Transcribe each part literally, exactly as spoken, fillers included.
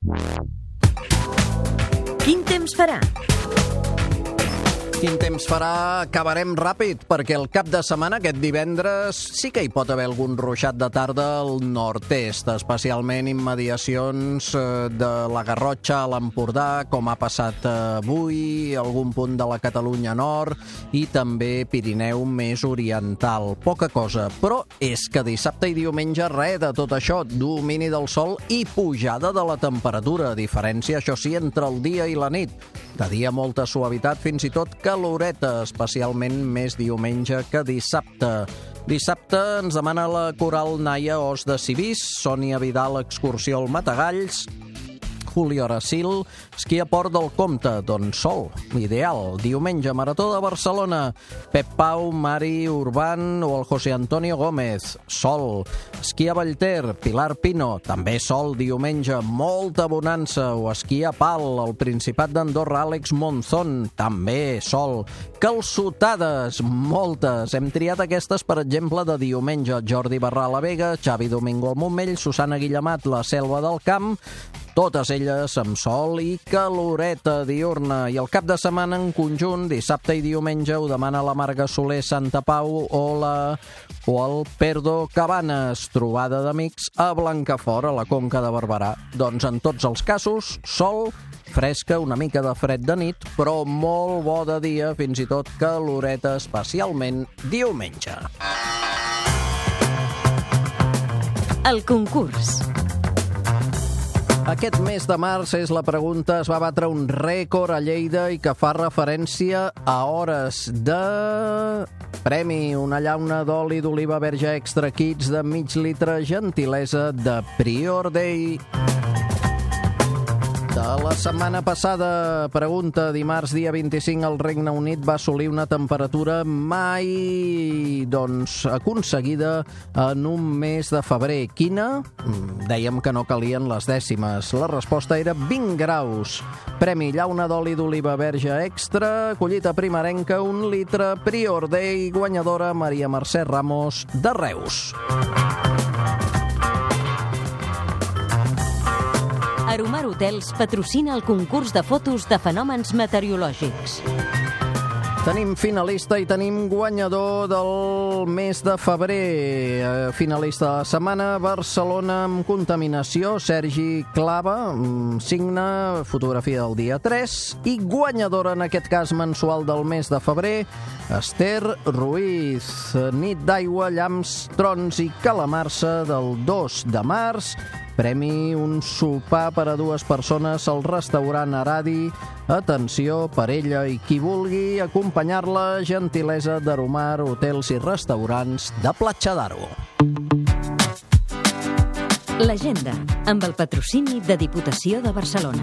Quin temps farà? Quin temps farà? Acabarem ràpid, perquè el cap de setmana, aquest divendres, sí que hi pot haver algun ruixat de tarda al nord-est, especialment immediacions de la Garrotxa a l'Empordà, com ha passat avui, algun punt de la Catalunya Nord i també Pirineu més oriental. Poca cosa, però és que dissabte i diumenge res de tot això, domini del sol i pujada de la temperatura, diferència, això sí, entre el dia i la nit. De dia molta suavitat, fins i tot caloreta, especialment més diumenge que dissabte. Dissabte ens demana la Coral Naia Os de Civís, Sònia Vidal excursió al Matagalls, Julio Aracil, esquí a Port del Comte, doncs sol, ideal. Diumenge, Marató de Barcelona, Pep Pau, Mari Urban o el José Antonio Gómez, sol. Esquí a Vallter, Pilar Pino, també sol, diumenge, molta bonança. O esquí a Pal, al Principat d'Andorra, Àlex Monzón, també sol. Calçotades, moltes. Hem triat aquestes, per exemple, de diumenge. Jordi Barrà a la Vega, Xavi Domingo al Montmell, Susana Guillemat, la Selva del Camp, totes elles amb sol i caloreta diurna. I el cap de setmana en conjunt, dissabte i diumenge, ho demana la Marga Soler Santa Pau o, la, o el Perdo Cabanes, trobada d'amics a Blancafort, a la Conca de Barberà. Doncs en tots els casos, sol, fresca, una mica de fred de nit, però molt bo de dia, fins i tot caloreta, especialment diumenge. El concurs. Aquest mes de març, és la pregunta, es va batre un rècord a Lleida i que fa referència a hores de premi, una llauna d'oli d'oliva verge extra kits de mig litre, gentilesa de Prior Day. De la setmana passada, pregunta, dimarts dia vint-i-cinc el Regne Unit va assolir una temperatura mai doncs, aconseguida en un mes de febrer. Quina? Dèiem que no calien les dècimes. La resposta era vint graus. Premi llauna d'oli d'oliva verge extra, collita primerenca, un litre, Prior Day, guanyadora Maria Mercè Ramos de Reus. Aromar Hotels patrocina el concurs de fotos de fenòmens meteorològics. Tenim finalista i tenim guanyador del mes de febrer. Finalista de la setmana, Barcelona amb contaminació, Sergi Clava, signa, fotografia del dia tres, i guanyadora en aquest cas mensual del mes de febrer, Esther Ruiz, nit d'aigua, llamps, trons i calamarsa del dos de març, premi un sopar per a dues persones al restaurant Aradi. Atenció, per ella i qui vulgui acompanyar-la, gentilesa d'Aromar Hotels i Restaurants de Platja d'Aro. L'agenda, amb el patrocini de Diputació de Barcelona.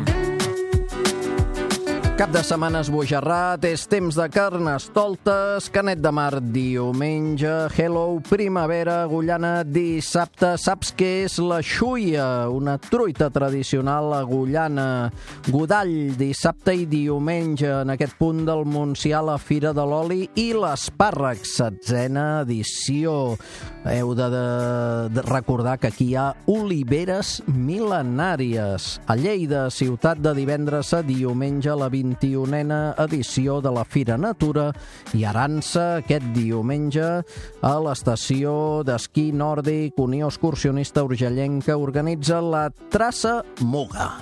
Cap de setmana esbojarrat, és temps de carnestoltes, Canet de Mar diumenge, Hello, primavera, Agullana dissabte. Saps què és la xuia? Una truita tradicional agullana. Godall dissabte i diumenge, en aquest punt del Montsià, la Fira de l'Oli i l'Espàrrec, setzena edició. Heu de, de, de recordar que aquí hi ha oliveres mil·lenàries. A Lleida, ciutat de divendres a diumenge, la vint-i-unena edició de la Fira Natura, i Arança aquest diumenge a l'estació d'esquí nòrdic Unió Excursionista Urgellenca organitza la Traça Muga.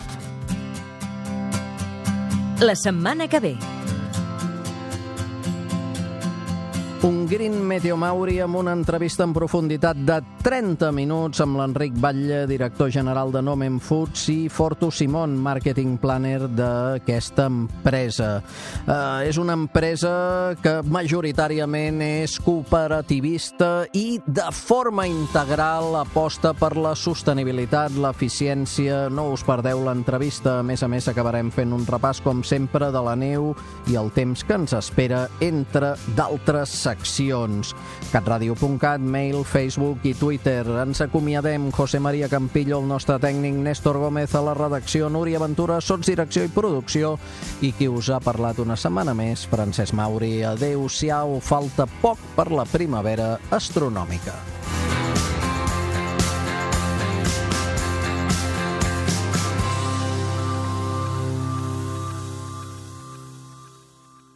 La setmana que ve. Un Green Meteo Mauri amb una entrevista en profunditat de trenta minuts amb l'Enric Batlle, director general de Nomen Foods, i Fortu Simón, marketing planner d'aquesta empresa. Uh, és una empresa que majoritàriament és cooperativista i de forma integral aposta per la sostenibilitat, l'eficiència. No us perdeu l'entrevista. A més a més, acabarem fent un repàs, com sempre, de la neu i el temps que ens espera, entre d'altres seccions. Accions. catradio punt cat, mail, Facebook i Twitter. Ens acomiadem. José María Campillo, el nostre tècnic, Néstor Gómez a la redacció, Núria Ventura, sotsdirecció i producció, i qui us ha parlat una setmana més, Francesc Mauri. Adéu-siau, falta poc per la primavera astronòmica.